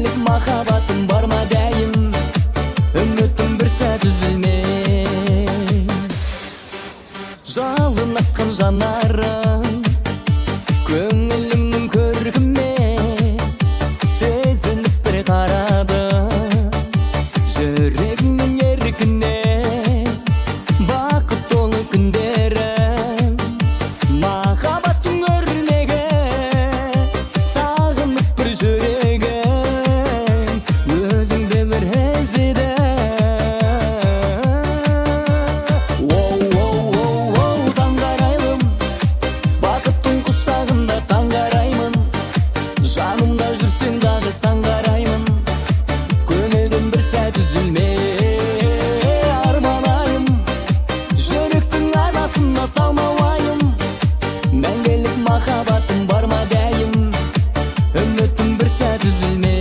Мәңгілік махаббатым бар ма дәйім, үмітім бір сәт үзілмей. Жалын аққан жанарың көңілімнің көркіме сезініп бір қарады. Жүрегімнің еркіне бақыт толы күндерім, махаббаттың өрнегі сағынып бір жүрегім өзіңді бір іздеді. Оу, таңғарайлым, бақыттың құшағында таңғараймын. Жанымда жүрсең дағы саңғараймын, көңілдің бір сәт үзілмей. Арманайым, жүректің арасына салмауайым. Мәңгілік махаббатым бар ма дәйім, үмітім бір сәт үзілмей.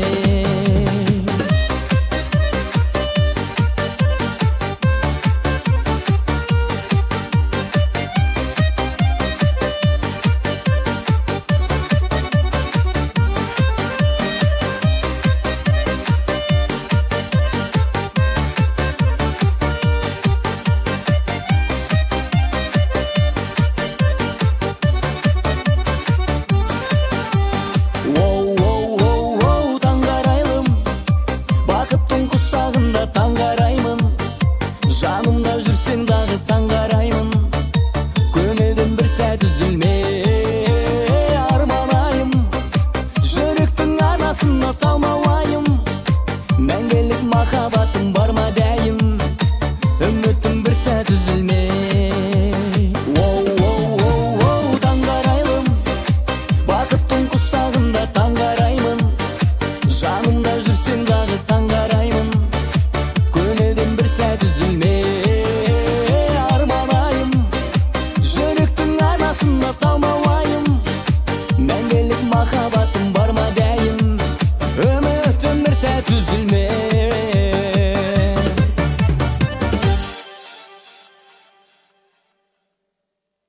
Оу, таңғарайлым, бақыттың құшағында таңғараймын. Жанымда жүрсең дағы саңғараймын, көңілдің бір сәт үзілмей. Арманайым, жүректің арасына салмауайым. Мәңгілік махаббатым бар ма дәйім, үмітім бір сәт үзілмей. Оу, таңғарайлым, бақыттың құшағында таңғараймын. Жанымда жүрсең дағы саңғараймын, көңілдің бір сәт үзілмей.